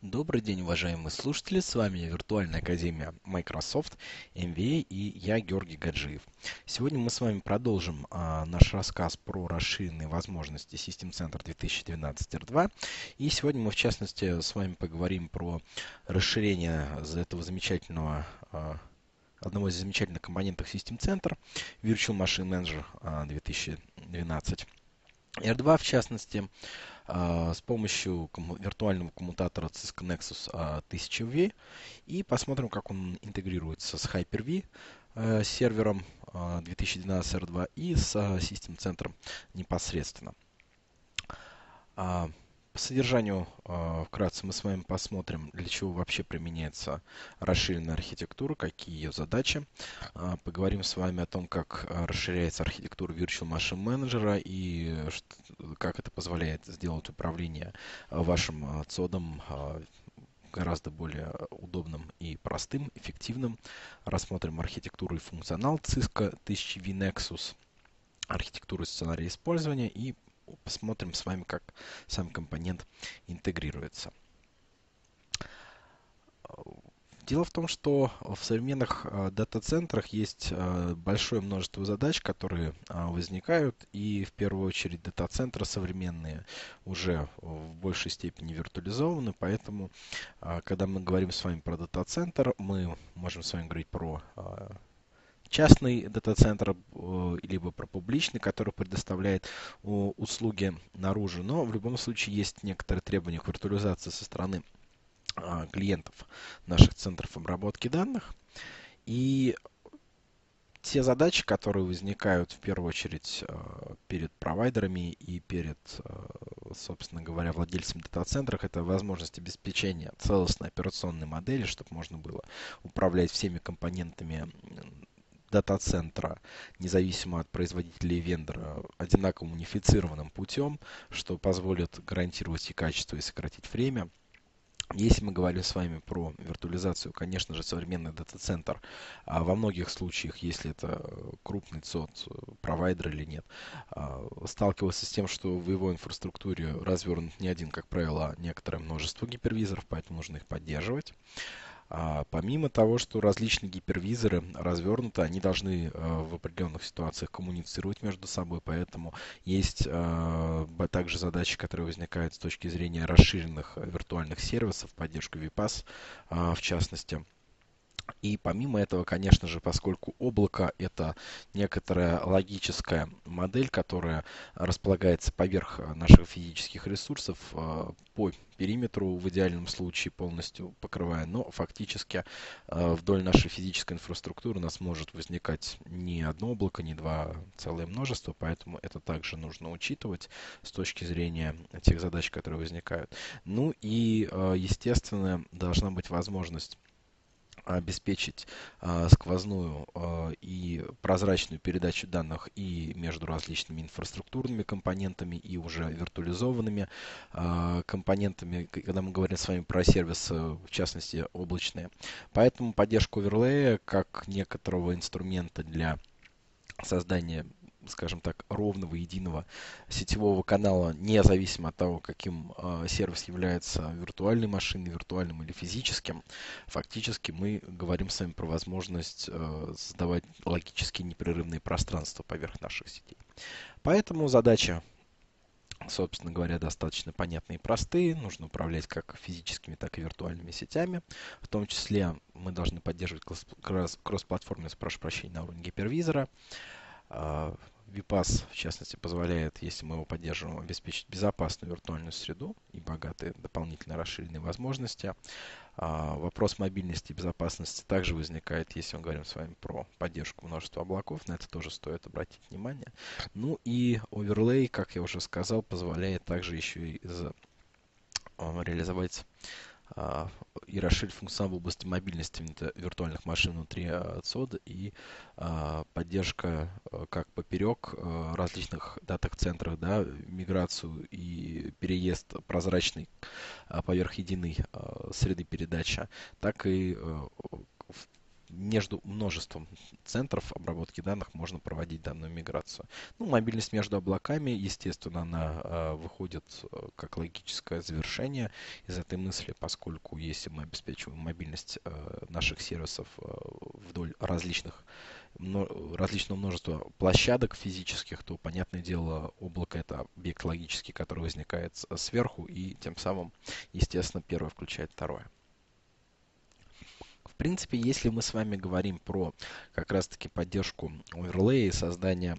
Добрый день, уважаемые слушатели! С вами Виртуальная Академия Microsoft MVA и я, Георгий Гаджиев. Сегодня мы с вами продолжим наш рассказ про расширенные возможности System Center 2012 R2. И сегодня мы, в частности, с вами поговорим про расширение этого замечательного одного из замечательных компонентов System Center Virtual Machine Manager 2012 R2, в частности, с помощью виртуального коммутатора Cisco Nexus 1000V и посмотрим, как он интегрируется с Hyper-V сервером 2012 R2 и с System центром непосредственно. По содержанию вкратце мы с вами посмотрим, для чего вообще применяется расширенная архитектура, какие ее задачи. Поговорим с вами о том, как расширяется архитектура Virtual Machine Manager и как это позволяет сделать управление вашим цодом гораздо более удобным и простым, эффективным. Рассмотрим архитектуру и функционал Cisco 1000V Nexus, архитектуру и сценарий использования и посмотрим с вами, как сам компонент интегрируется. Дело в том, что в современных дата-центрах есть большое множество задач, которые возникают, и в первую очередь дата-центры современные уже в большей степени виртуализованы, поэтому, когда мы говорим с вами про дата-центр, мы можем с вами говорить про частный дата-центр, либо про публичный, который предоставляет услуги наружу. Но в любом случае есть некоторые требования к виртуализации со стороны клиентов наших центров обработки данных. И те задачи, которые возникают в первую очередь перед провайдерами и перед, собственно говоря, владельцами дата-центров, это возможность обеспечения целостной операционной модели, чтобы можно было управлять всеми компонентами дата-центра, независимо от производителя и вендора, одинаковым унифицированным путем, что позволит гарантировать и качество, и сократить время. Если мы говорим с вами про виртуализацию, конечно же, современный дата-центр во многих случаях, если это крупный ЦОД, провайдер или нет, сталкивался с тем, что в его инфраструктуре развернут не один, как правило, а некоторое множество гипервизоров, поэтому нужно их поддерживать. Помимо того, что различные гипервизоры развернуты, они должны в определенных ситуациях коммуницировать между собой, поэтому есть также задачи, которые возникают с точки зрения расширенных виртуальных сервисов, поддержку VPAS в частности. И помимо этого, конечно же, поскольку облако это некоторая логическая модель, которая располагается поверх наших физических ресурсов по периметру, в идеальном случае полностью покрывая, но фактически вдоль нашей физической инфраструктуры у нас может возникать не одно облако, не два, целое множество, поэтому это также нужно учитывать с точки зрения тех задач, которые возникают. Ну и, естественно, должна быть возможность обеспечить сквозную и прозрачную передачу данных и между различными инфраструктурными компонентами и уже виртуализованными компонентами, когда мы говорим с вами про сервисы, в частности облачные. Поэтому поддержка оверлея как некоторого инструмента для создания, скажем так, ровного единого сетевого канала, независимо от того, каким сервис является виртуальной машиной, виртуальным или физическим, фактически мы говорим с вами про возможность создавать логически непрерывные пространства поверх наших сетей. Поэтому задача, собственно говоря, достаточно понятные и простые. Нужно управлять как физическими, так и виртуальными сетями. В том числе мы должны поддерживать кросс-платформенность, прошу прощения, на уровне гипервизора. VPAS, в частности, позволяет, если мы его поддерживаем, обеспечить безопасную виртуальную среду и богатые дополнительно расширенные возможности. Вопрос мобильности и безопасности также возникает, если мы говорим с вами про поддержку множества облаков. На это тоже стоит обратить внимание. Ну и оверлей, как я уже сказал, позволяет также еще и реализовать и расширить функционал в области мобильности виртуальных машин внутри ЦОД и поддержка как поперек различных дата-центров, да, миграцию и переезд прозрачный поверх единой среды передачи, так и между множеством центров обработки данных можно проводить данную миграцию. Ну, мобильность между облаками, естественно, она выходит как логическое завершение из этой мысли, поскольку если мы обеспечиваем мобильность наших сервисов вдоль различного множества площадок физических, то, понятное дело, облако — это объект логический, который возникает сверху, и тем самым, естественно, первое включает второе. В принципе, если мы с вами говорим про как раз-таки поддержку оверлея и создание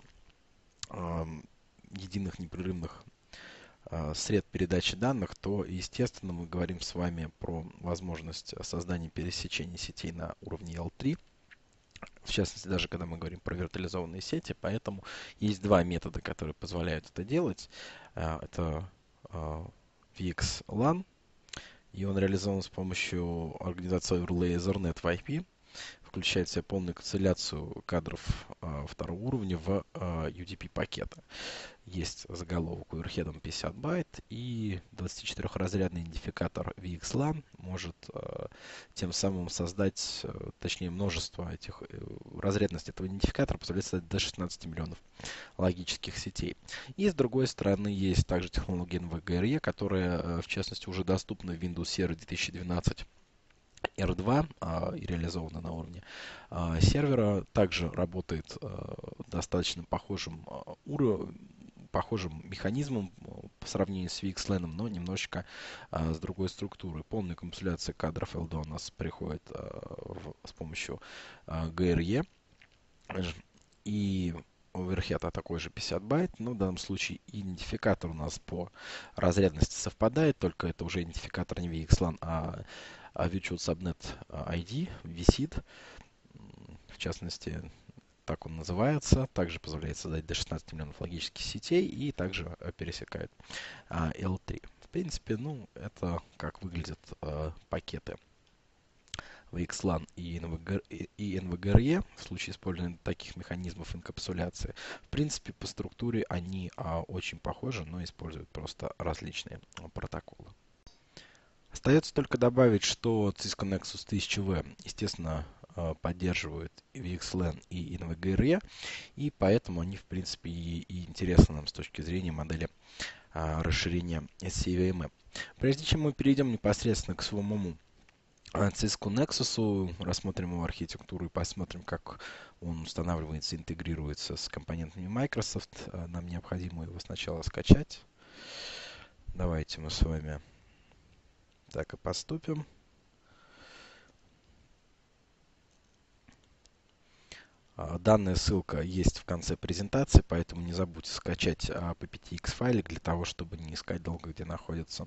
единых непрерывных сред передачи данных, то, естественно, мы говорим с вами про возможность создания пересечений сетей на уровне L3. В частности, даже когда мы говорим про виртуализованные сети. Поэтому есть два метода, которые позволяют это делать. Это VXLAN, и он реализован с помощью организации Overlay Ethernet в IP, включает в себя полную канцеляцию кадров второго уровня в UDP-пакеты. Есть заголовок оверхедом 50 байт, и 24-разрядный идентификатор VXLAN может тем самым создать, точнее, множество этих, разрядность этого идентификатора позволяет создать до 16 миллионов логических сетей. И с другой стороны есть также технология NVGRE, которая, в частности, уже доступна в Windows Server 2012 R2 и реализована на уровне сервера. Также работает достаточно похожим механизмом по сравнению с VXLAN, но немножечко с другой структурой. Полная компиляция кадров L2 у нас приходит с помощью GRE. И оверхед такой же 50 байт, но в данном случае идентификатор у нас по разрядности совпадает, только это уже идентификатор не VXLAN, а Virtual Subnet ID, VSID, в частности, так он называется. Также позволяет создать до 16 миллионов логических сетей и также пересекает L3. В принципе, ну, это как выглядят пакеты VXLAN и NVGRE в случае использования таких механизмов инкапсуляции. В принципе, по структуре они очень похожи, но используют просто различные протоколы. Остается только добавить, что Cisco Nexus 1000V, естественно, поддерживают VXLAN и NVGRE, и поэтому они, в принципе, и интересны нам с точки зрения модели расширения SCVMA. Прежде чем мы перейдем непосредственно к самому Cisco Nexus, рассмотрим его архитектуру и посмотрим, как он устанавливается и интегрируется с компонентами Microsoft. Нам необходимо его сначала скачать. Давайте мы с вами так и поступим. Данная ссылка есть в конце презентации, поэтому не забудьте скачать PPTX файлик для того, чтобы не искать долго, где находится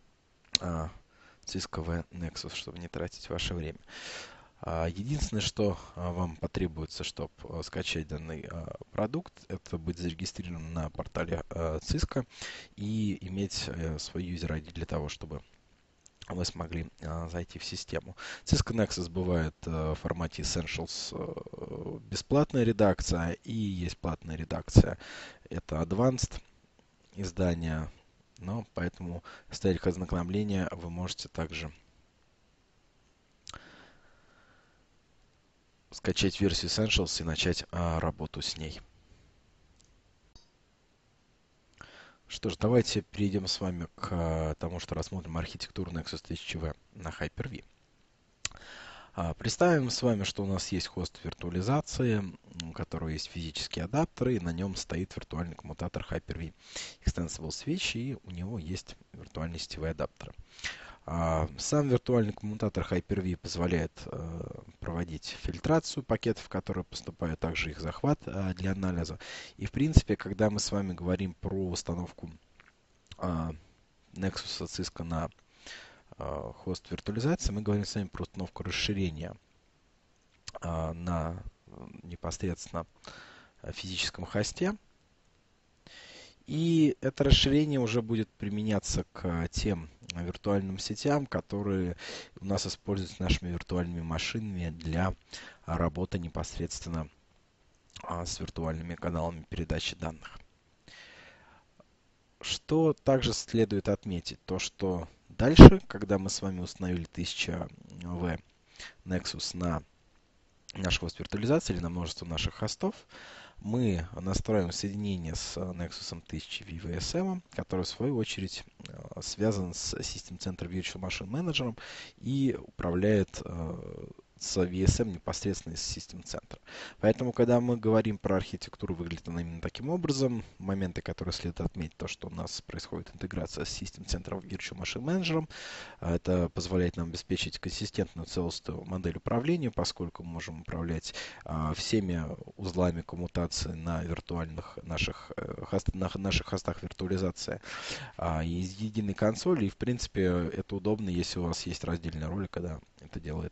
Cisco V Nexus, чтобы не тратить ваше время. Единственное, что вам потребуется, чтобы скачать данный продукт, это быть зарегистрированным на портале Cisco и иметь свой user ID для того, чтобы вы смогли зайти в систему. Cisco Nexus бывает в формате Essentials бесплатная редакция и есть платная редакция. Это Advanced издание, но поэтому в целях ознакомления вы можете также скачать версию Essentials и начать работу с ней. Что ж, давайте перейдем с вами к тому, что рассмотрим архитектуру Nexus 1000V на Hyper-V. Представим с вами, что у нас есть хост виртуализации, у которого есть физические адаптеры, и на нем стоит виртуальный коммутатор Hyper-V Extensible Switch, и у него есть виртуальные сетевые адаптеры. Сам виртуальный коммутатор Hyper-V позволяет проводить фильтрацию пакетов, которые поступают, также их захват для анализа. И, в принципе, когда мы с вами говорим про установку Nexus Cisco на хост виртуализации, мы говорим с вами про установку расширения на непосредственно физическом хосте. И это расширение уже будет применяться к тем виртуальным сетям, которые у нас используются нашими виртуальными машинами для работы непосредственно с виртуальными каналами передачи данных. Что также следует отметить, то что дальше, когда мы с вами установили 1000V Nexus на наш хост виртуализации или на множество наших хостов, мы настраиваем соединение с Nexus 1000 VVSM, который в свою очередь связан с System Center Virtual Machine Manager и управляет с VSM непосредственно из System Center. Поэтому, когда мы говорим про архитектуру, выглядит она именно таким образом. Моменты, которые следует отметить, то, что у нас происходит интеграция с System Center Virtual Machine Manager. Это позволяет нам обеспечить консистентную целостную модель управления, поскольку мы можем управлять всеми узлами коммутации на виртуальных на наших хостах виртуализации из единой консоли. И, в принципе, это удобно, если у вас есть раздельная роль, когда это делает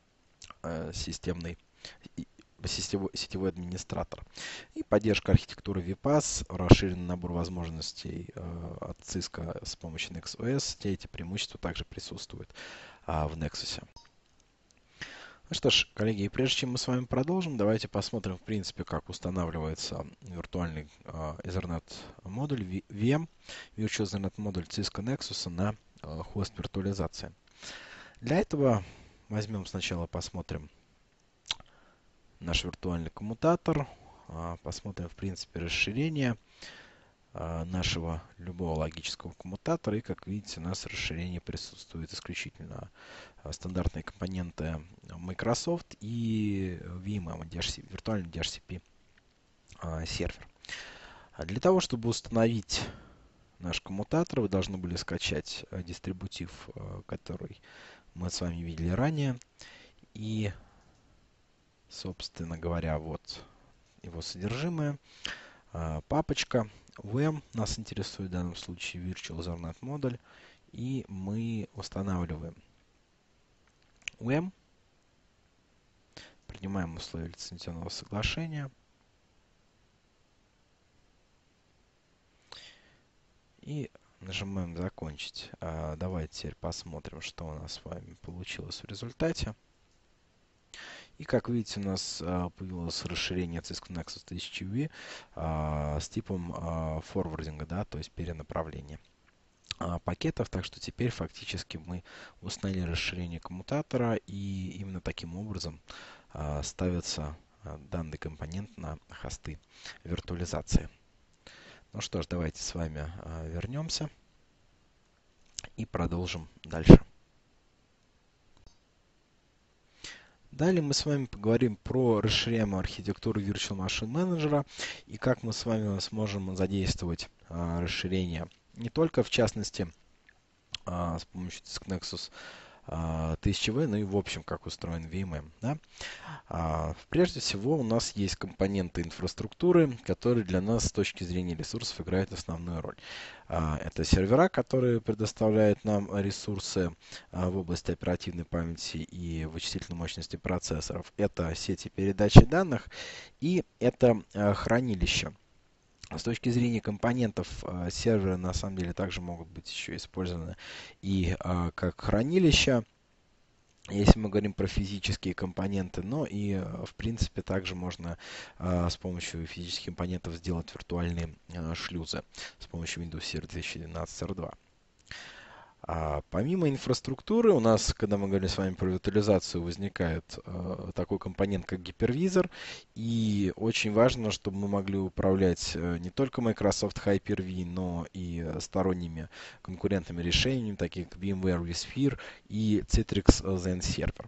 сетевой администратор. И поддержка архитектуры VPAS, расширенный набор возможностей от Cisco с помощью NextOS. Все эти преимущества также присутствуют в Nexus. Ну что ж, коллеги, и прежде чем мы с вами продолжим, давайте посмотрим, в принципе, как устанавливается виртуальный Ethernet модуль VM, Virtual Ethernet модуль Cisco Nexus на хост виртуализации. Для этого возьмем сначала, посмотрим наш виртуальный коммутатор, посмотрим, в принципе, расширение нашего любого логического коммутатора. И, как видите, у нас расширение присутствует исключительно стандартные компоненты Microsoft и VMM, виртуальный DHCP сервер. Для того, чтобы установить наш коммутатор, вы должны были скачать дистрибутив, который мы с вами видели ранее. И, собственно говоря, вот его содержимое. Папочка VM нас интересует в данном случае Virtual Ethernet модуль. И мы устанавливаем VM. Принимаем условия лицензионного соглашения. И нажимаем «Закончить». Давайте теперь посмотрим, что у нас с вами получилось в результате. И, как видите, у нас появилось расширение Cisco Nexus 1000V с типом форвардинга, да, то есть перенаправления пакетов. Так что теперь фактически мы установили расширение коммутатора, и именно таким образом ставится данный компонент на хосты виртуализации. Ну что ж, давайте с вами вернемся и продолжим дальше. Далее мы с вами поговорим про расширяемую архитектуру Virtual Machine Manager и как мы с вами сможем задействовать расширение не только, в частности, с помощью Cisco Nexus 1000V, ну и в общем, как устроен VMM. Да? Прежде всего, у нас есть компоненты инфраструктуры, которые для нас с точки зрения ресурсов играют основную роль. Это сервера, которые предоставляют нам ресурсы в области оперативной памяти и вычислительной мощности процессоров. Это сети передачи данных и это хранилище. С точки зрения компонентов сервера на самом деле также могут быть еще использованы и как хранилища, если мы говорим про физические компоненты, но и в принципе также можно с помощью физических компонентов сделать виртуальные шлюзы с помощью Windows Server 2012 R2. Помимо инфраструктуры, у нас, когда мы говорим с вами про виртуализацию, возникает такой компонент, как гипервизор. И очень важно, чтобы мы могли управлять не только Microsoft Hyper-V, но и сторонними конкурентными решениями, такими как VMware vSphere и Citrix XenServer.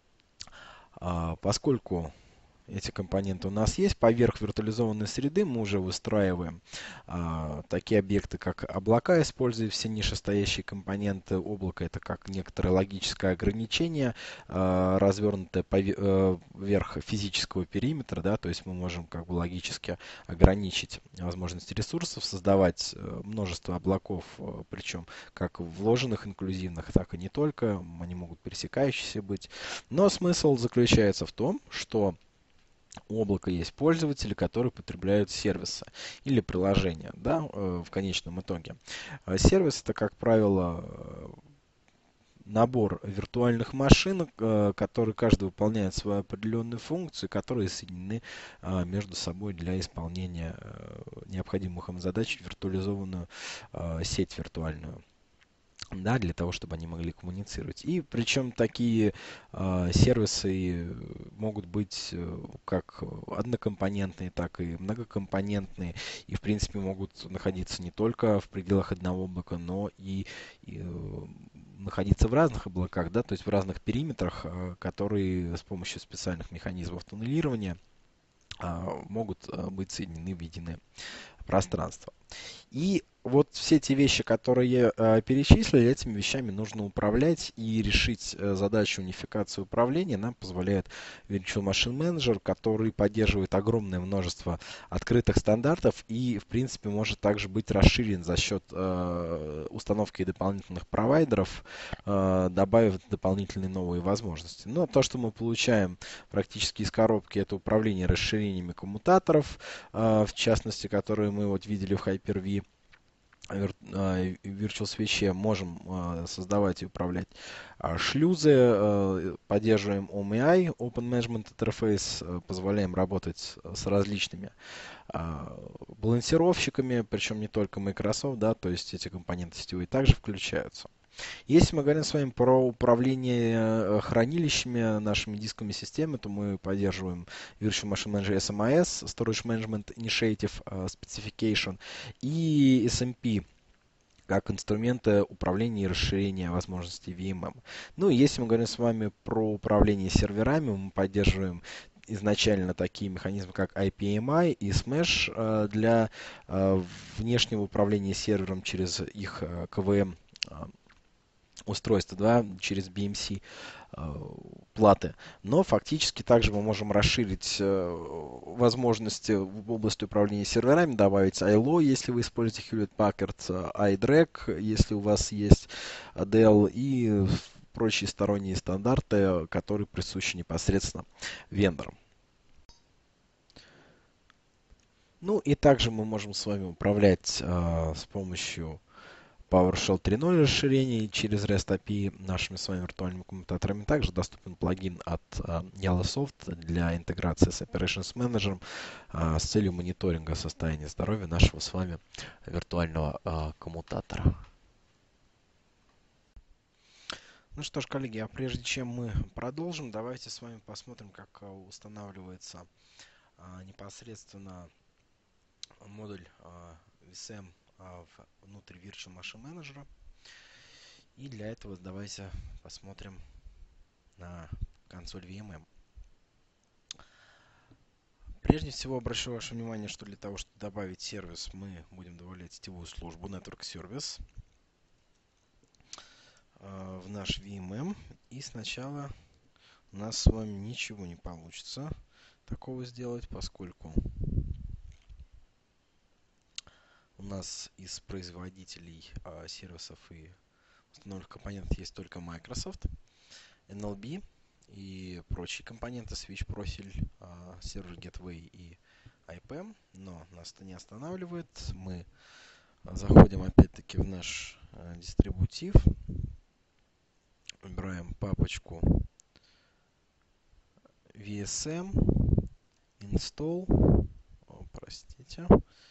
Поскольку эти компоненты у нас есть, поверх виртуализованной среды мы уже выстраиваем такие объекты, как облака, используя все нишестоящие компоненты. Облако — это как некоторое логическое ограничение, развернутое поверх физического периметра, да, то есть мы можем как бы логически ограничить возможности ресурсов, создавать множество облаков, причем как вложенных инклюзивных, так и не только, они могут пересекающиеся быть. Но смысл заключается в том, что у облака есть пользователи, которые потребляют сервисы или приложения, да, в конечном итоге. Сервис — это, как правило, набор виртуальных машин, которые каждый выполняет свою определенную функцию, которые соединены между собой для исполнения необходимых им задач в виртуализованную сеть виртуальную. да, для того, чтобы они могли коммуницировать. И причем такие сервисы могут быть как однокомпонентные, так и многокомпонентные, и в принципе могут находиться не только в пределах одного облака, но и находиться в разных облаках, да, то есть в разных периметрах, которые с помощью специальных механизмов туннелирования могут быть соединены в единое пространство. И вот все те вещи, которые я перечислил, этими вещами нужно управлять, и решить задачу унификации управления нам позволяет Virtual Machine Manager, который поддерживает огромное множество открытых стандартов и, в принципе, может также быть расширен за счет установки дополнительных провайдеров, добавив дополнительные новые возможности. Но то, что мы получаем практически из коробки, это управление расширениями коммутаторов, в частности, которые мы вот видели в Hyper-V, Virtual Switch, можем создавать и управлять шлюзы, поддерживаем OMI, Open Management Interface, позволяем работать с различными балансировщиками, причем не только Microsoft, да, то есть эти компоненты сетевые также включаются. Если мы говорим с вами про управление хранилищами, нашими дисковыми системами, то мы поддерживаем Virtual Machine Manager SMIS, Storage Management Initiative Specification, и SMP как инструменты управления и расширения возможностей VMM. Ну и если мы говорим с вами про управление серверами, мы поддерживаем изначально такие механизмы, как IPMI и Smash для внешнего управления сервером через их КВМ устройства, да, через BMC платы. Но фактически также мы можем расширить возможности в области управления серверами, добавить ILO, если вы используете Hewlett Packard, iDRAC, если у вас есть Dell, и прочие сторонние стандарты, которые присущи непосредственно вендорам. Ну и также мы можем с вами управлять с помощью PowerShell 3.0 расширений через REST API нашими с вами виртуальными коммутаторами. Также доступен плагин от YellowSoft для интеграции с Operations Manager с целью мониторинга состояния здоровья нашего с вами виртуального коммутатора. Ну что ж, коллеги, а прежде чем мы продолжим, давайте с вами посмотрим, как устанавливается непосредственно модуль VSM внутрь Virtual Machine Manager. И для этого давайте посмотрим на консоль VMM. Прежде всего обращу ваше внимание, что для того, чтобы добавить сервис, мы будем добавлять сетевую службу Network Service в наш VMM. И сначала у нас с вами ничего не получится такого сделать, поскольку у нас из производителей сервисов и установленных компонентов есть только Microsoft, NLB и прочие компоненты, Switch профиль, сервер Gateway и IPM, но нас это не останавливает. Мы заходим опять-таки в наш дистрибутив, выбираем папочку VSM, install, простите,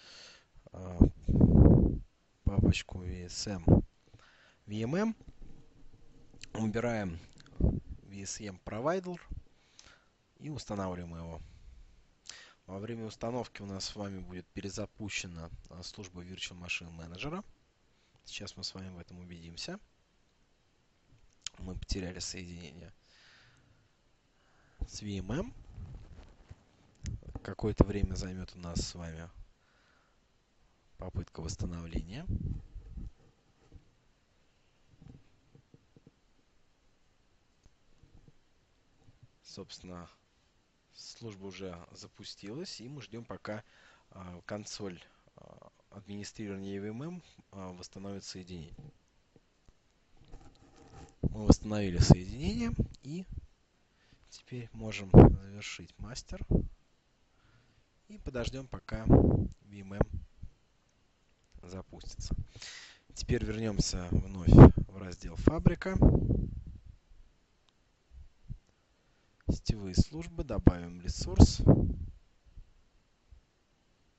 папочку VSM VMM, выбираем VSM Provider и устанавливаем его. Во время установки у нас с вами будет перезапущена служба Virtual Machine Manager. Сейчас мы с вами в этом убедимся. Мы потеряли соединение с VMM. Какое-то время займет у нас с вами попытка восстановления. Собственно, служба уже запустилась, и мы ждем, пока консоль администрирования VMM восстановит соединение. Мы восстановили соединение, и теперь можем завершить мастер. И подождем, пока VMM запустится. Теперь вернемся вновь в раздел «Фабрика». Сетевые службы, добавим ресурс.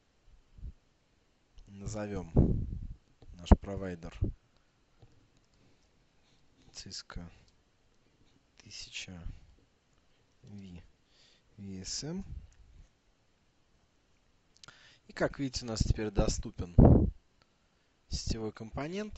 Назовем наш провайдер Cisco 1000 VSM. И как видите, у нас теперь доступен сетевой компонент.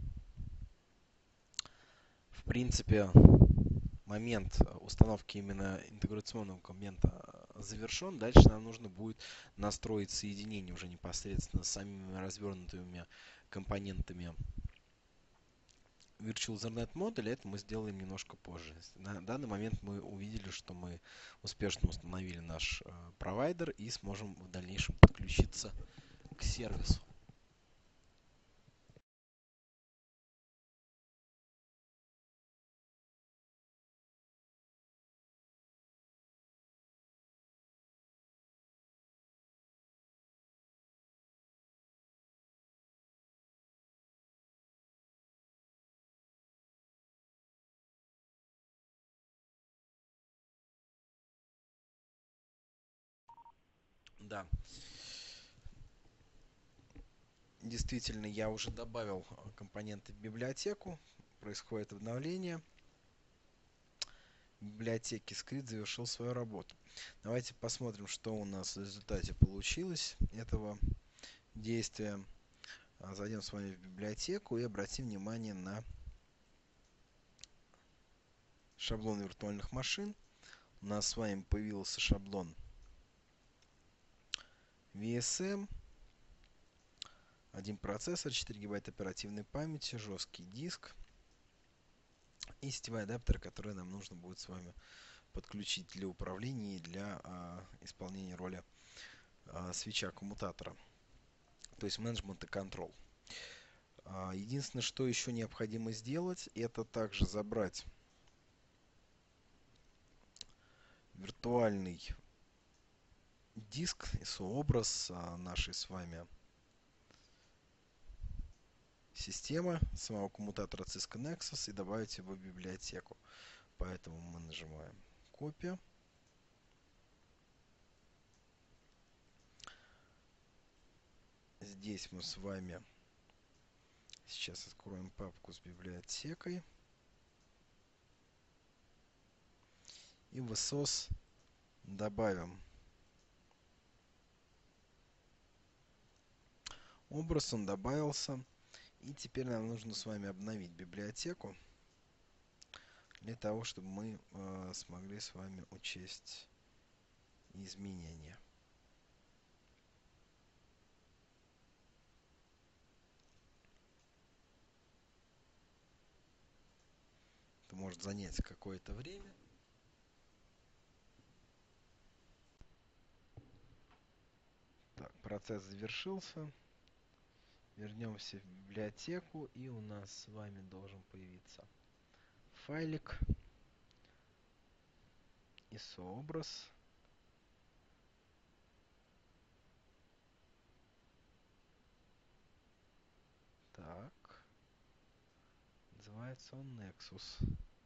В принципе, момент установки именно интеграционного компонента завершен. Дальше нам нужно будет настроить соединение уже непосредственно с самими развернутыми компонентами Virtual Ethernet модуля. Это мы сделаем немножко позже. На данный момент мы увидели, что мы успешно установили наш провайдер и сможем в дальнейшем подключиться к сервису. Да, действительно, я уже добавил компоненты в библиотеку. Происходит обновление библиотеки. Скрипт завершил свою работу. Давайте посмотрим, что у нас в результате получилось этого действия. Зайдем с вами в библиотеку и обратим внимание на шаблон виртуальных машин. У нас с вами появился шаблон VSM, 1 процессор, 4 гигабайта оперативной памяти, жесткий диск и сетевые адаптеры, которые нам нужно будет с вами подключить для управления и для исполнения роли свитча коммутатора, то есть менеджмент и контрол. Единственное, что еще необходимо сделать, это также забрать виртуальный диск, ISO-образ нашей с вами системы, самого коммутатора Cisco Nexus и добавить его в библиотеку. Поэтому мы нажимаем «Копия». Здесь мы с вами сейчас откроем папку с библиотекой. И в ISOs добавим образ, он добавился. И теперь нам нужно с вами обновить библиотеку для того, чтобы мы смогли с вами учесть изменения. Это может занять какое-то время. Так, процесс завершился. Вернемся в библиотеку, и у нас с вами должен появиться файлик, ISO-образ. Так, называется он Nexus.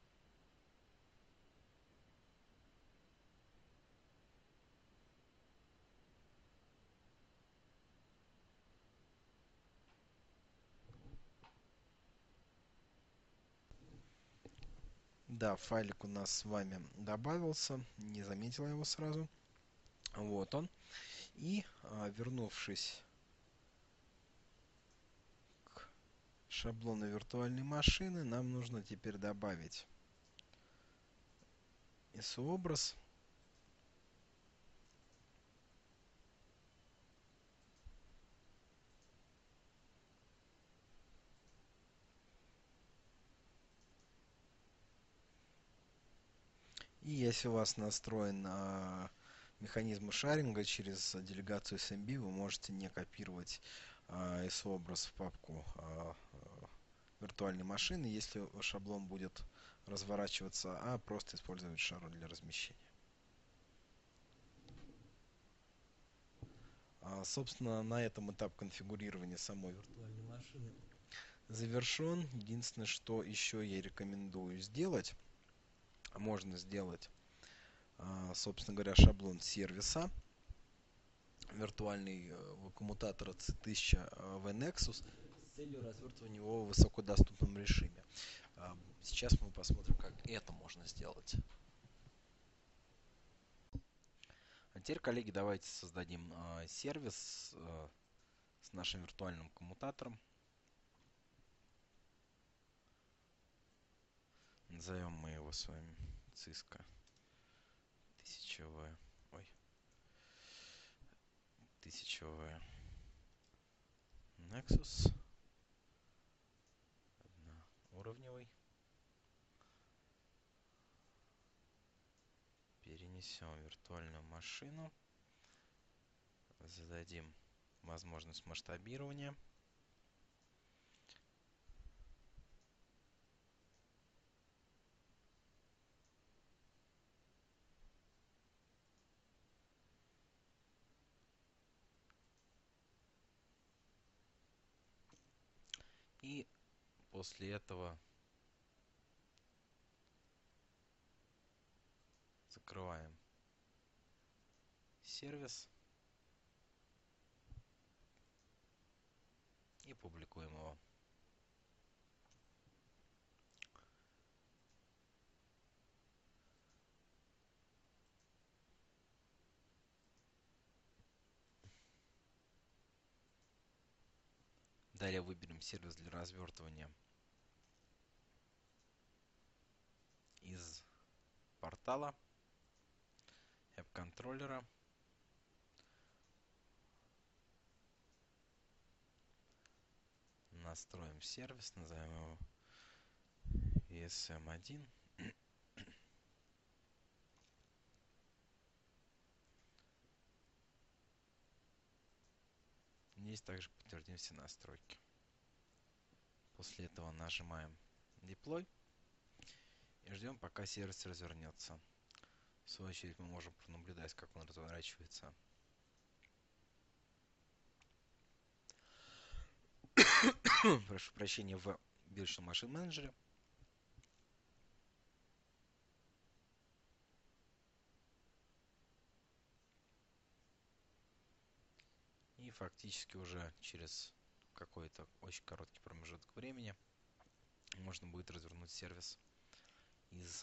Да, файлик у нас с вами добавился, не заметил я его сразу. Вот он. И, вернувшись к шаблону виртуальной машины, нам нужно теперь добавить ISO-образ. И если у вас настроен механизм шаринга через делегацию SMB, вы можете не копировать ISO-образ в папку виртуальной машины, если шаблон будет разворачиваться, а просто использовать шару для размещения. Собственно, на этом этап конфигурирования самой виртуальной машины завершен. Единственное, что еще я рекомендую сделать, можно сделать, собственно говоря, шаблон сервиса виртуальный коммутатора C1000 VNexus с целью развертывания его в высокодоступном режиме. Сейчас сейчас мы посмотрим, как это можно сделать. А теперь, коллеги, давайте создадим сервис с нашим виртуальным коммутатором. Назовем мы его с вами Cisco 1000V. Ой. 1000V Nexus. Одноуровневый. Перенесем виртуальную машину. Зададим возможность масштабирования. И после этого закрываем сервис и публикуем его. Далее выберем сервис для развертывания из портала, app-контроллера. Настроим сервис, назовем его ESM1. Здесь также подтвердим все настройки. После этого нажимаем Deploy и ждем, пока сервис развернется. В свою очередь мы можем пронаблюдать, как он разворачивается. Прошу прощения, в Virtual Machine Manager. И фактически уже через какой-то очень короткий промежуток времени можно будет развернуть сервис из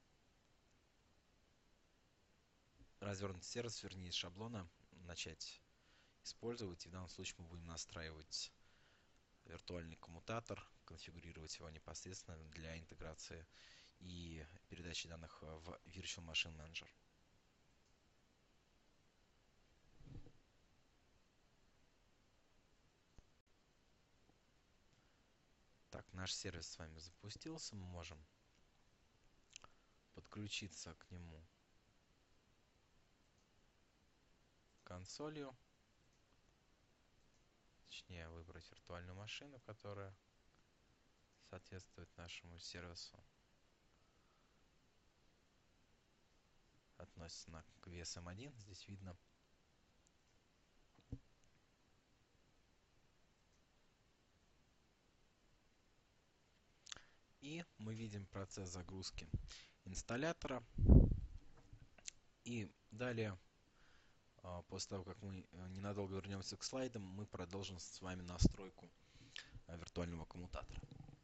из шаблона, начать использовать. И в данном случае мы будем настраивать виртуальный коммутатор, конфигурировать его непосредственно для интеграции и передачи данных в Virtual Machine Manager. Так, наш сервис с вами запустился. Мы можем подключиться к нему консолью. Точнее, выбрать виртуальную машину, которая соответствует нашему сервису. Относится она к VSM1. Здесь видно. И мы видим процесс загрузки инсталлятора. И далее, после того, как мы ненадолго вернемся к слайдам, мы продолжим с вами настройку виртуального коммутатора.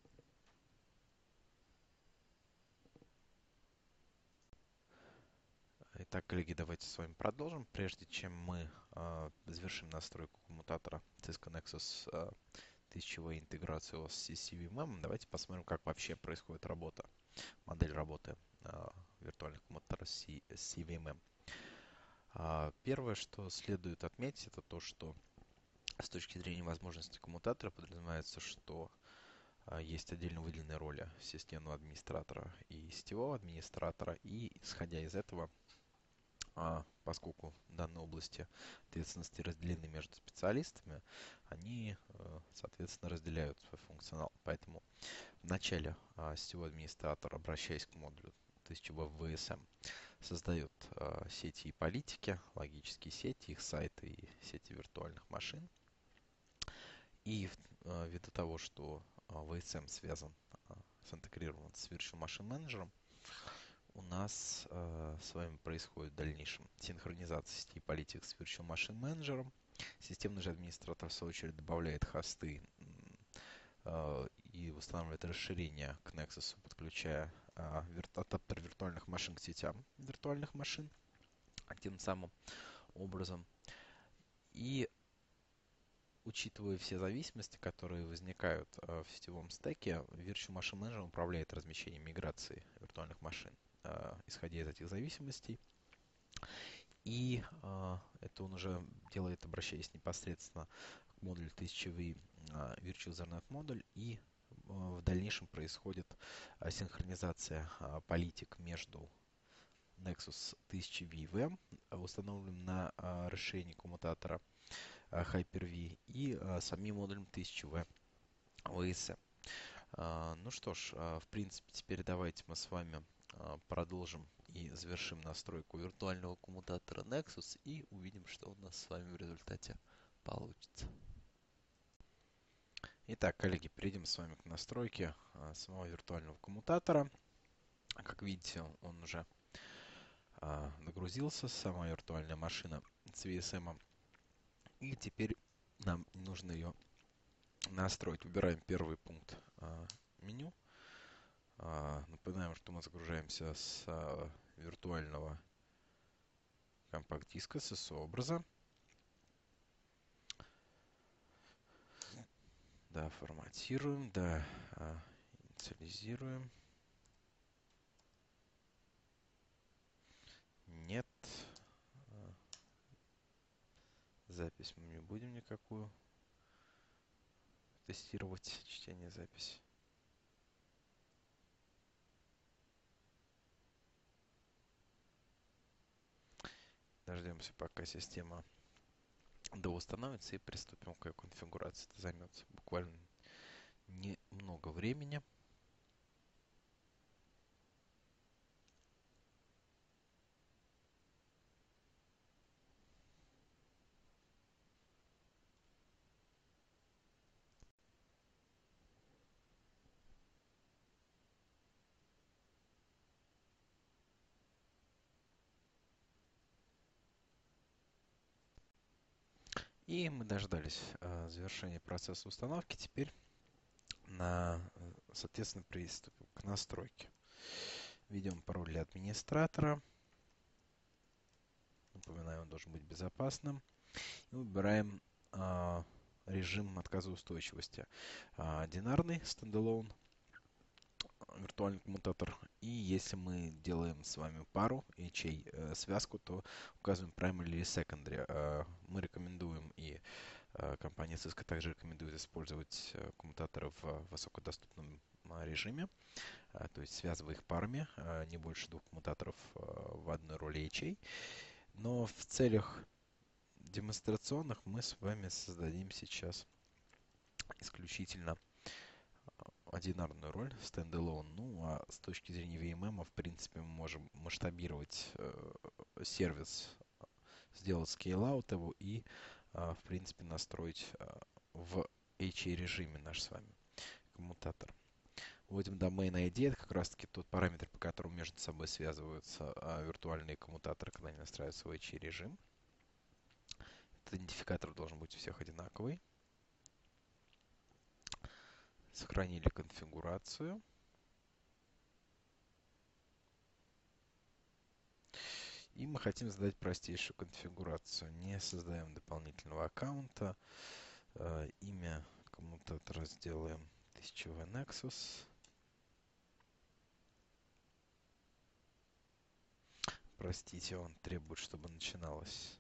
Итак, коллеги, давайте с вами продолжим. Прежде чем мы завершим настройку коммутатора Cisco Nexus 1000V интеграцию с CVMM, давайте посмотрим, как вообще происходит работа, модель работы виртуальных коммутаторов с CVMM. Первое, что следует отметить, это то, что с точки зрения возможностей коммутатора подразумевается, что есть отдельно выделенные роли системного администратора и сетевого администратора, и исходя из этого, поскольку данные области ответственности разделены между специалистами, они, соответственно, разделяют свой функционал. Поэтому в начале сетевой администратор, обращаясь к модулю 1000V VSM, создает сети и политики, логические сети, их сайты и сети виртуальных машин. И ввиду того, что VSM связан, синтегрирован с Virtual Machine Manager, у нас с вами происходит в дальнейшем синхронизация сети политик с Virtual Machine Manager. Системный же администратор, в свою очередь, добавляет хосты и устанавливает расширение к Nexus, подключая адаптер виртуальных машин к сетям виртуальных машин тем самым образом. И учитывая все зависимости, которые возникают в сетевом стеке, Virtual Machine Manager управляет размещением миграции виртуальных машин, исходя из этих зависимостей. И это он уже делает, обращаясь непосредственно к модулю 1000V Virtual Ethernet модуль, и в дальнейшем происходит синхронизация политик между Nexus 1000V VM, установленным на расширении коммутатора Hyper-V, и самим модулем 1000V VSM. Ну что ж, в принципе, теперь давайте мы с вами продолжим и завершим настройку виртуального коммутатора Nexus и увидим, что у нас с вами в результате получится. Итак, коллеги, перейдем с вами к настройке самого виртуального коммутатора. Как видите, он уже нагрузился, сама виртуальная машина с VSM. И теперь нам нужно ее настроить. Выбираем первый пункт меню. Напоминаем, что мы загружаемся с виртуального компакт-диска, с SSO-образа. Да, форматируем, да, инициализируем. Нет. Запись мы не будем никакую тестировать, чтение записи. Дождемся, пока система доустановится, и приступим к ее конфигурации. Это займет буквально немного времени. И мы дождались завершения процесса установки. Теперь, соответственно, приступим к настройке. Введем пароль для администратора. Напоминаю, он должен быть безопасным. И выбираем режим отказоустойчивости. Динарный, стендалон, виртуальный коммутатор. И если мы делаем с вами пару ячей, связку, то указываем primary или secondary. Мы рекомендуем, и компания Cisco также рекомендует использовать коммутаторы в высокодоступном режиме, то есть связывая их парами, не больше двух коммутаторов в одной роли ячей. Но в целях демонстрационных мы с вами создадим сейчас исключительно одинарную роль, стендалон. Ну, а с точки зрения VMM, в принципе, мы можем масштабировать сервис, сделать scale-out его и, в принципе, настроить в HA режиме наш с вами коммутатор. Вводим domain ID, это как раз таки тот параметр, по которому между собой связываются виртуальные коммутаторы, когда они настраиваются в HA режим. Этот идентификатор должен быть у всех одинаковый. Сохранили конфигурацию. И мы хотим задать простейшую конфигурацию. Не создаем дополнительного аккаунта. Имя коммутатора сделаем 1000V Nexus. Простите, он требует, чтобы начиналось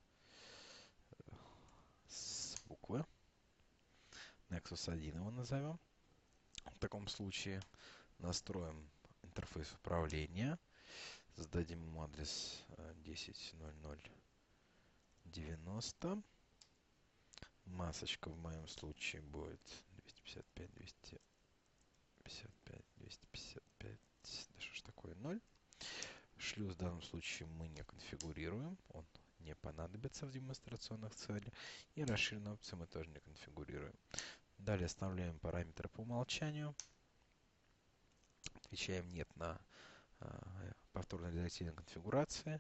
с буквы. Nexus 1 его назовем. В таком случае настроим интерфейс управления. Зададим ему адрес 10.0.0.90. Масочка в моем случае будет 255, 255, 255. Да что ж такое 0. Шлюз в данном случае мы не конфигурируем. Он не понадобится в демонстрационных целях. И расширенную опцию мы тоже не конфигурируем. Далее оставляем параметры по умолчанию. Отвечаем нет на повторной редактирование конфигурации.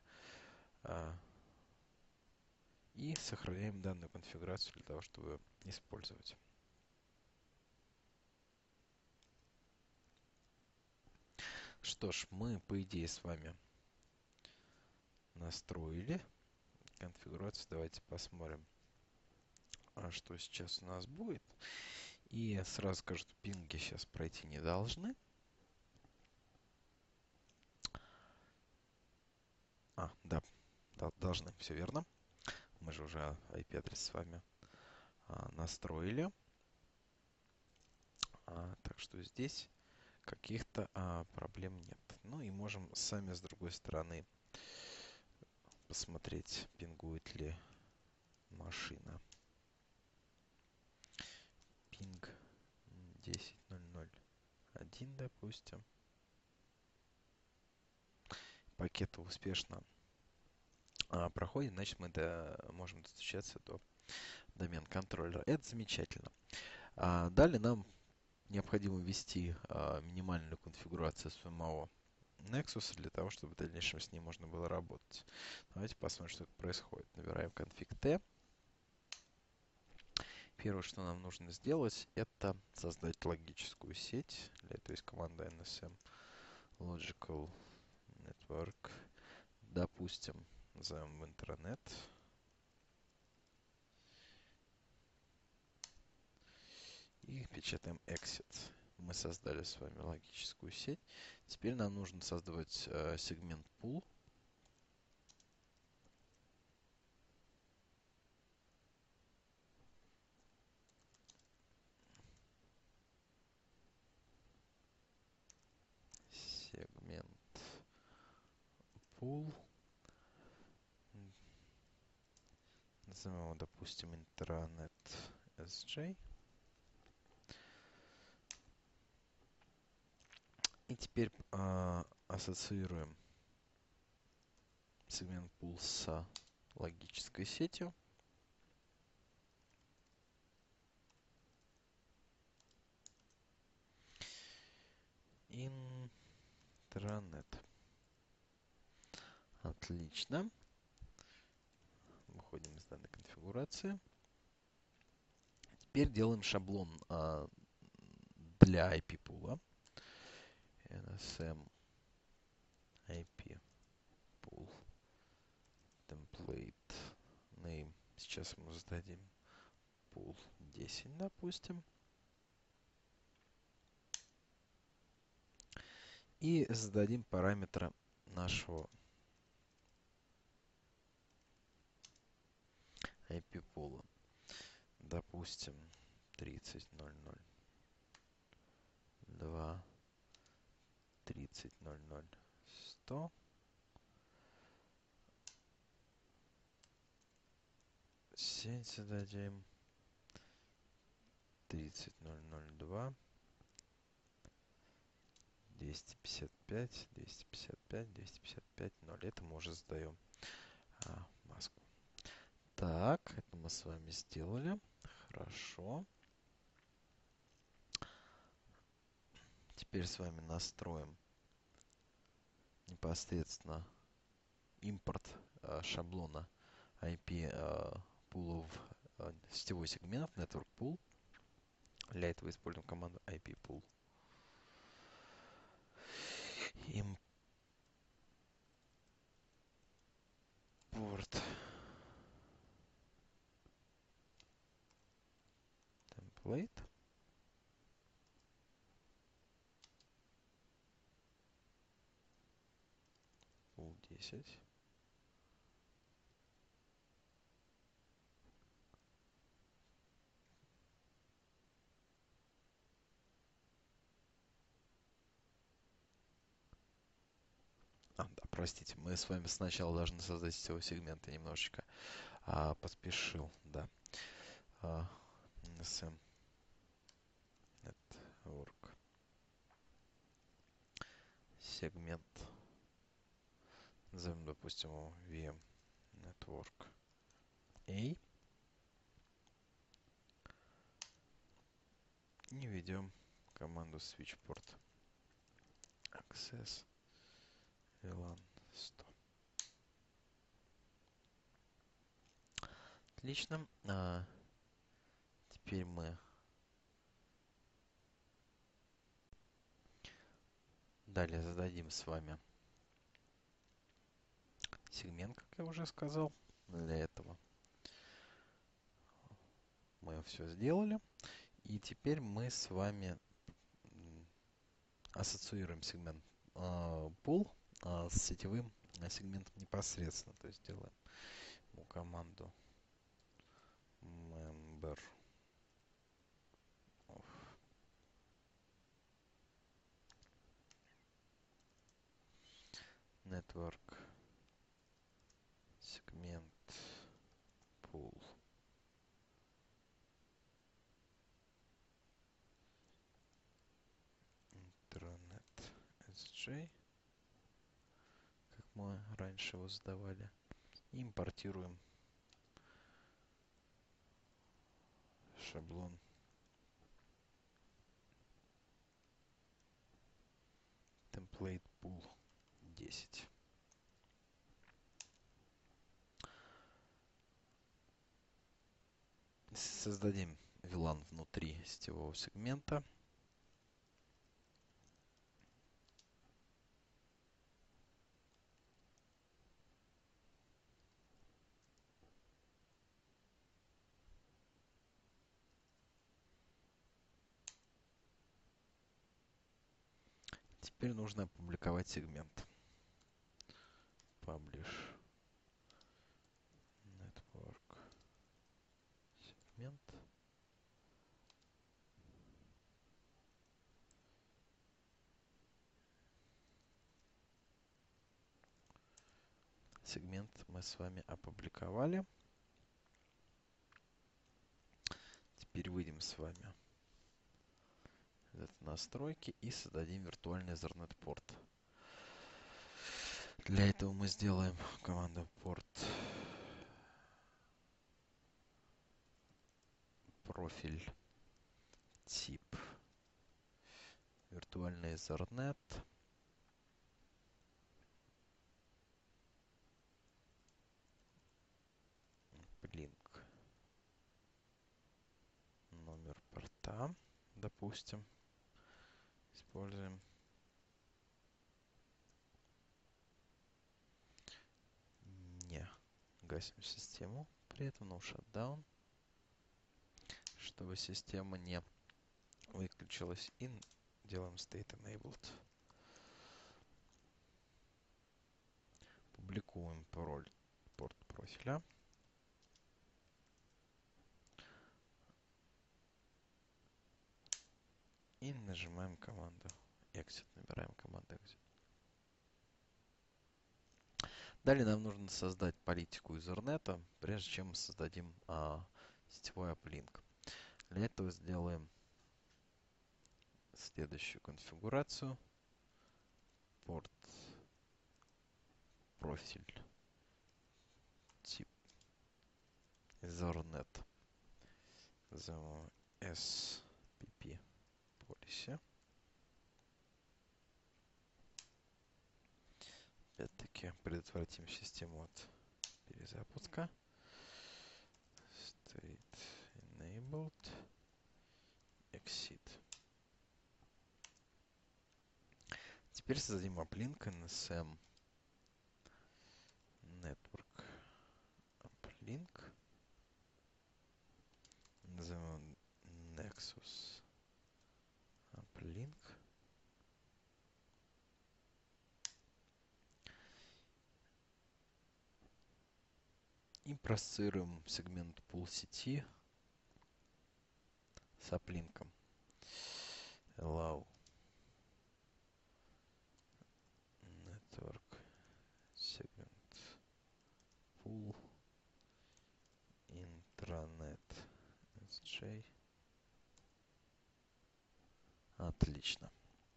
И сохраняем данную конфигурацию для того, чтобы использовать. Что ж, мы, по идее, с вами настроили конфигурацию. Давайте посмотрим, что сейчас у нас будет. И сразу скажу, что пинги сейчас пройти не должны. Да, должны, все верно. Мы же уже IP-адрес с вами настроили. Так что здесь каких-то проблем нет. Ну и можем сами с другой стороны посмотреть, пингует ли машина. Пинг 10.0.0.1, допустим. Пакет успешно проходит, значит мы можем достучаться до домен контроллера. Это замечательно. Далее нам необходимо ввести минимальную конфигурацию самого Nexus для того, чтобы в дальнейшем с ней можно было работать. Давайте посмотрим, что это происходит. Набираем config t. Первое, что нам нужно сделать, это создать логическую сеть. Для этого есть команда nsm logical network. Допустим, назовем в интернет. И печатаем exit. Мы создали с вами логическую сеть. Теперь нам нужно создавать сегмент pool. Сегмент pool. Назовем его, допустим, intranet sj. И теперь ассоциируем сегмент pool с логической сетью. Интранет. Отлично. Выходим из данной конфигурации. Теперь делаем шаблон для IP пула. NSM IP pool template name. Сейчас мы зададим pool 10, допустим. И зададим параметры нашего IP пула. Допустим, 30.0.0. 2, 30.0.0, 100. Сеть зададим 30.0.0.2. 255, 255, 255, 0. Это мы уже задаем маску. Так, это мы с вами сделали. Хорошо. Теперь с вами настроим непосредственно импорт шаблона IP пулов сетевой сегмент, Network Pool. Для этого используем команду IP Pool. Импорт template. Pool 10. Да, простите, мы с вами сначала должны создать сетевой сегмент. Я немножечко поспешил, да. NSM Network. Сегмент. Назовем, допустим, его VM Network A. И введем команду switchport access VLAN 100. Отлично. Теперь мы Далее зададим с вами сегмент, как я уже сказал. Для этого мы все сделали. И теперь мы с вами ассоциируем сегмент pool с сетевым сегментом непосредственно. То есть делаем команду member of network segment pool intranet sj, как мы раньше его задавали. И импортируем шаблон template pool 10. Создадим VLAN внутри сетевого сегмента. Теперь нужно опубликовать сегмент. Publish network сегмент. Сегмент мы с вами опубликовали. Теперь выйдем с вами из этой настройки и создадим виртуальный Ethernet порт. Для этого мы сделаем команду port профиль тип виртуальный Ethernet. Link номер порта, допустим, используем. Не гасим систему, при этом no shutdown, чтобы система не выключилась, и делаем state enabled. Публикуем пароль порт профиля. И нажимаем команду exit, набираем команду exit. Далее нам нужно создать политику Ethernet, прежде чем мы создадим сетевой uplink. Для этого сделаем следующую конфигурацию. Порт профиль тип Ethernet. Назовем SPP policy. Опять-таки предотвратим систему от перезапуска. State enabled. Exit. Теперь создадим uplink NSM Network uplink. Назовем Nexus uplink. И проецируем сегмент pool сети с uplink. Allow network segment pool intranet sj. Отлично.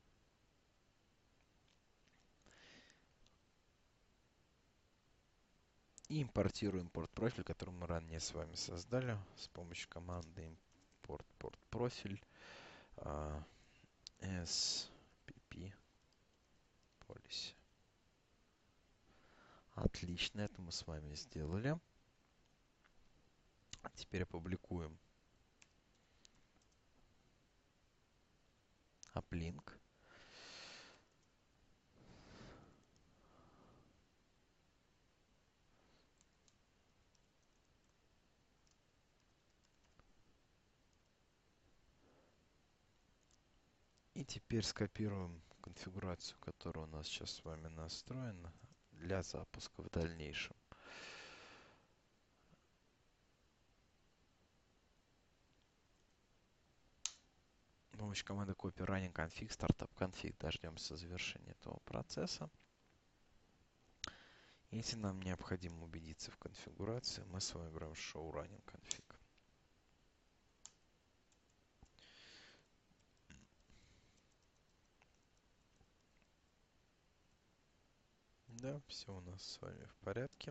И импортируем порт-профиль, который мы ранее с вами создали с помощью команды import порт-профиль SPP policy. Отлично, это мы с вами сделали. Теперь опубликуем uplink. И теперь скопируем конфигурацию, которая у нас сейчас с вами настроена для запуска в дальнейшем. С помощью команды copy running config startup config дождемся завершения этого процесса. Если нам необходимо убедиться в конфигурации, мы с вами выбираем show running config. Да, все у нас с вами в порядке.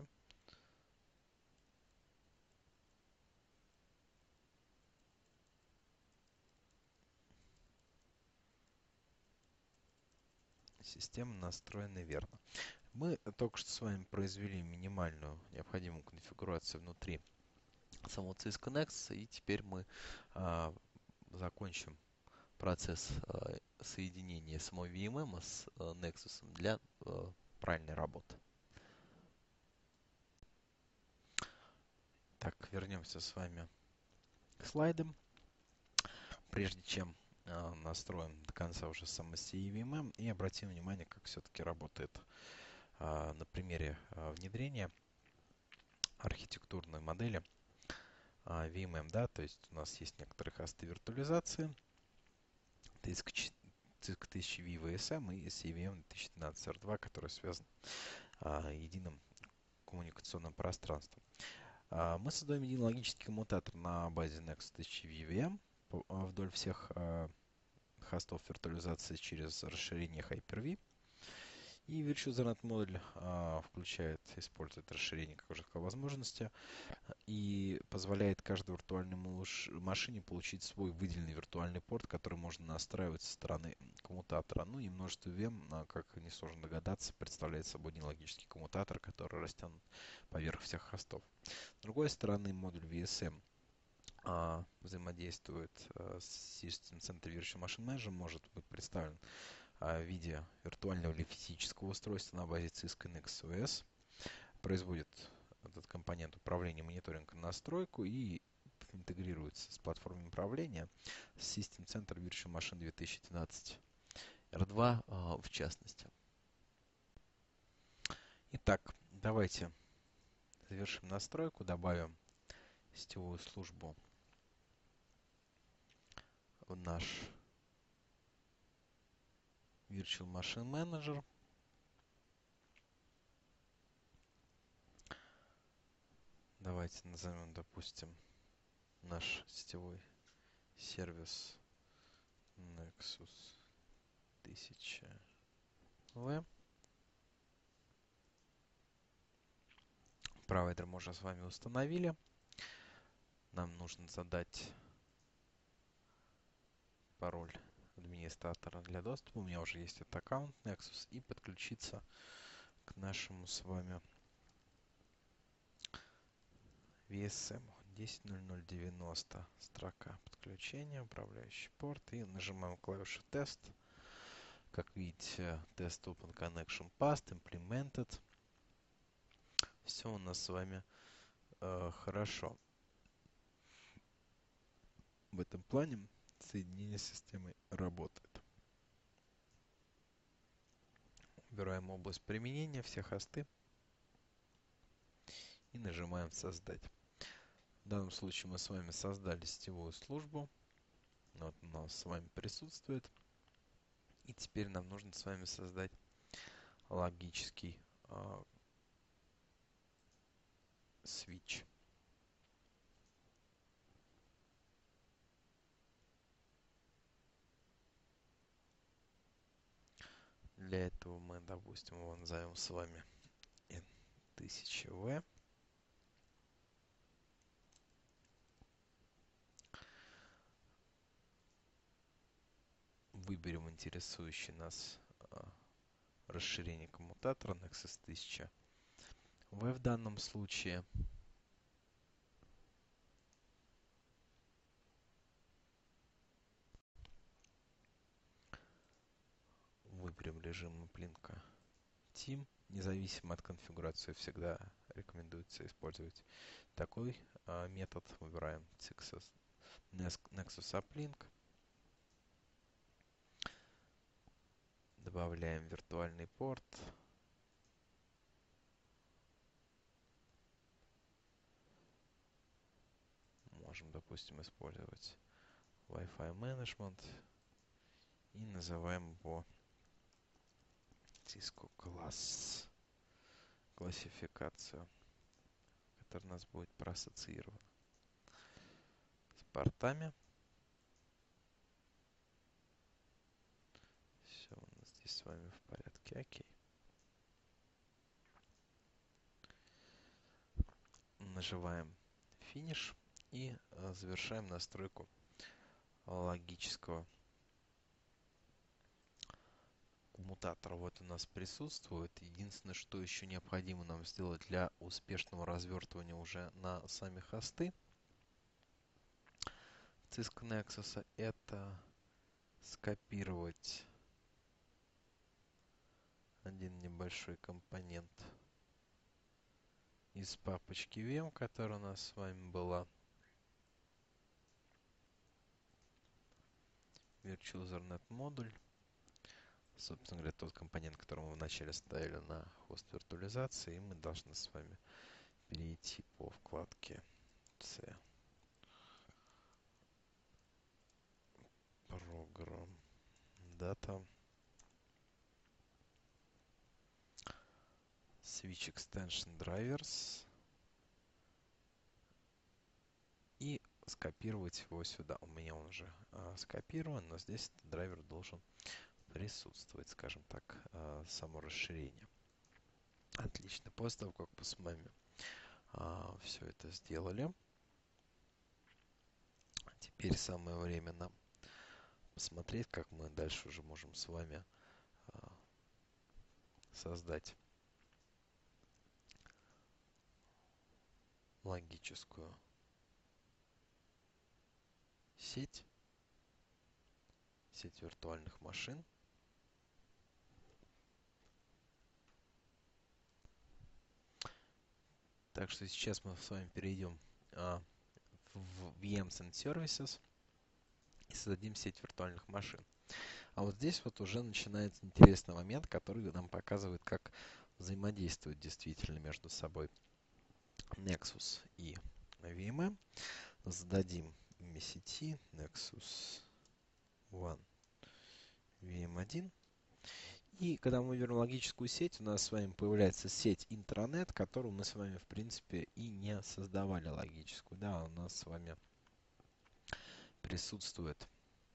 Система настроена верно. Мы только что с вами произвели минимальную необходимую конфигурацию внутри самого Cisco Nexus, и теперь мы закончим процесс соединения самой VMM с Nexus для правильной работы. Так, вернемся с вами к слайдам. Прежде чем настроим до конца уже самостей VMM и обратим внимание, как все-таки работает на примере внедрения архитектурной модели VMM, да, то есть у нас есть некоторые хосты виртуализации, TISC 1000 VVSM и CVM 2012 R2, который связан единым коммуникационным пространством. Мы создаем единый логический коммутатор на базе Nexus 1000 VVM вдоль всех хостов виртуализации через расширение Hyper-V. И Virtual Ethernet модуль использует расширение, как уже сказал, возможности и позволяет каждой виртуальной машине получить свой выделенный виртуальный порт, который можно настраивать со стороны коммутатора. Ну и множество VM, как несложно догадаться, представляет собой нелогический коммутатор, который растянут поверх всех хостов. С другой стороны, модуль VSM взаимодействует с System Center Virtual Machine Manager, может быть представлен в виде виртуального или физического устройства на базе Cisco Nexus OS, производит этот компонент управления, мониторинга, настройку и интегрируется с платформой управления с System Center Virtual Machine 2012 R2 в частности. Итак, давайте завершим настройку, добавим сетевую службу в наш Virtual Machine Manager. Давайте назовем, допустим, наш сетевой сервис Nexus 1000V. Провайдер мы уже с вами установили. Нам нужно задать пароль администратора для доступа. У меня уже есть этот аккаунт Nexus. И подключиться к нашему с вами VSM 10.0090. Строка подключения, управляющий порт. И нажимаем клавишу тест. Как видите, тест Open Connection Passed, Implemented. Все у нас с вами хорошо. В этом плане соединение с системой работает. Выбираем область применения, все хосты и нажимаем «Создать». В данном случае мы с вами создали сетевую службу. Вот она у нас с вами присутствует. И теперь нам нужно с вами создать логический switch. Для этого мы, допустим, его назовем с вами N1000V. Выберем интересующий нас расширение коммутатора Nexus 1000V в данном случае. Выберем режим уплинка Team. Независимо от конфигурации всегда рекомендуется использовать такой метод. Выбираем Nexus Uplink. Добавляем виртуальный порт. Можем, допустим, использовать Wi-Fi Management и называем его Cisco Class. Классификацию, которая у нас будет проассоциирована с портами. Все у нас здесь с вами в порядке. Окей. Нажимаем финиш и завершаем настройку логического коммутатора. Вот у нас присутствует. Единственное, что еще необходимо нам сделать для успешного развертывания уже на сами хосты Cisco Nexus, это скопировать один небольшой компонент из папочки VM, которая у нас с вами была. Virtual Ethernet модуль. Собственно говоря, тот компонент, который мы вначале ставили на хост виртуализации, и мы должны с вами перейти по вкладке C. Program Data. Switch Extension Drivers. И скопировать его сюда. У меня он уже скопирован, но здесь этот драйвер должен присутствовать, скажем так, само расширение. Отлично. После того, как мы с вами все это сделали, теперь самое время нам посмотреть, как мы дальше уже можем с вами создать логическую сеть виртуальных машин. Так что сейчас мы с вами перейдем в VMs and Services и создадим сеть виртуальных машин. А вот здесь вот уже начинается интересный момент, который нам показывает, как взаимодействуют действительно между собой Nexus и VMM. Зададим имя сети Nexus One VM1. И когда мы берем логическую сеть, у нас с вами появляется сеть интранет, которую мы с вами, в принципе, и не создавали логическую. Да, у нас с вами присутствует,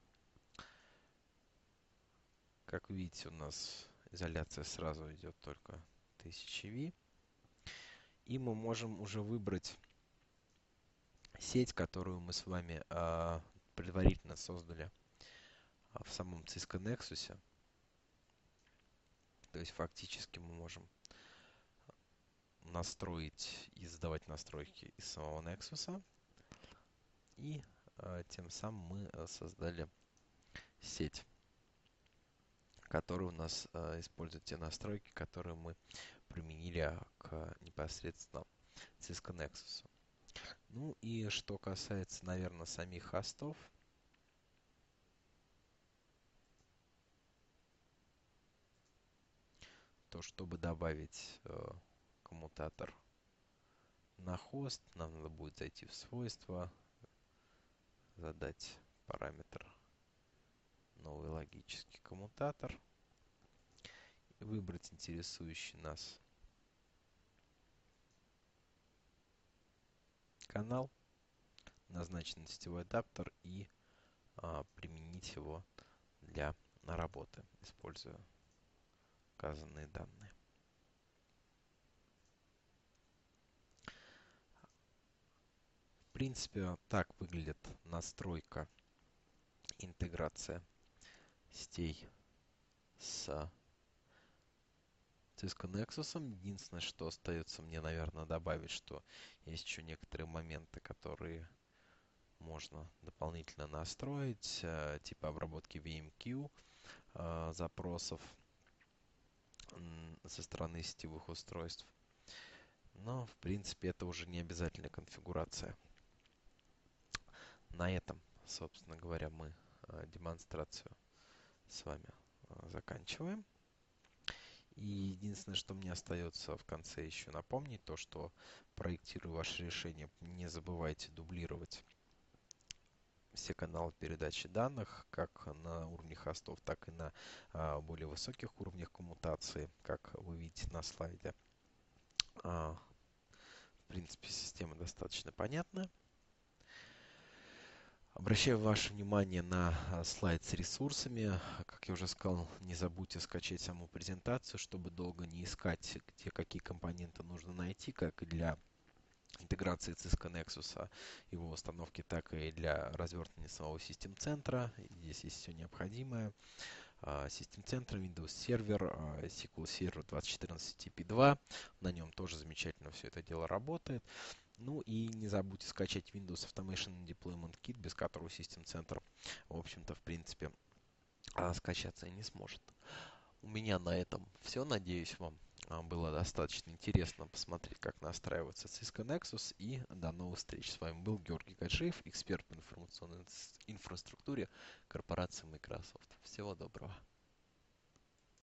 как видите, у нас изоляция сразу идет только 1000 V. И мы можем уже выбрать сеть, которую мы с вами предварительно создали в самом Cisco Nexus. То есть фактически мы можем настроить и задавать настройки из самого Nexus. И тем самым мы создали сеть, которая у нас использует те настройки, которые мы применили к непосредственно Cisco Nexus. Ну и что касается, наверное, самих хостов, то чтобы добавить коммутатор на хост, нам надо будет зайти в свойства, задать параметр новый логический коммутатор и выбрать интересующий нас канал, назначить сетевой адаптер и применить его для работы, используя указанные данные. В принципе, так выглядит настройка, интеграция сетей с Cisco Nexus. Единственное, что остается мне, наверное, добавить, что есть еще некоторые моменты, которые можно дополнительно настроить, типа обработки VMQ, запросов со стороны сетевых устройств. Но, в принципе, это уже не обязательная конфигурация. На этом, собственно говоря, мы демонстрацию с вами заканчиваем. И единственное, что мне остается в конце еще напомнить, то, что проектируя ваше решение, не забывайте дублировать все каналы передачи данных, как на уровне хостов, так и на более высоких уровнях коммутации, как вы видите на слайде. В принципе, система достаточно понятная. Обращаю ваше внимание на слайд с ресурсами. Как я уже сказал, не забудьте скачать саму презентацию, чтобы долго не искать, где какие компоненты нужно найти, как и для интеграции Cisco Nexus, его установки, так и для развертывания самого систем-центра. Здесь есть все необходимое. Систем-центр, Windows Server, SQL Server 2014 TP2. На нем тоже замечательно все это дело работает. Ну и не забудьте скачать Windows Automation Deployment Kit, без которого систем-центр, в общем-то, в принципе, скачаться и не сможет. У меня на этом все. Надеюсь, вам было достаточно интересно посмотреть, как настраивается Cisco Nexus. И до новых встреч. С вами был Георгий Гаджиев, эксперт по информационной инфраструктуре корпорации Microsoft. Всего доброго.